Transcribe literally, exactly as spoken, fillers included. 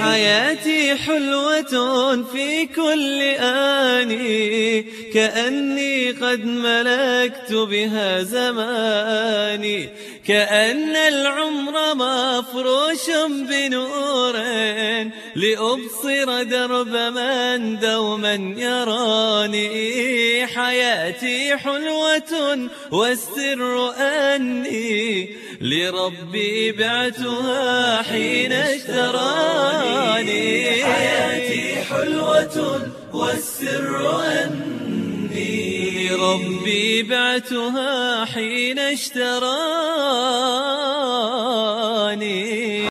حياتي حلوة في كل آني، كأني قد ملكت بها زماني، كأن العمر مفروش بنور لأبصر درب من دوما يراني. حياتي حلوة والسر أني لربي بعتها حين اشتراني. حياتي حلوة والسر أني لربي بعتها حين اشتراني.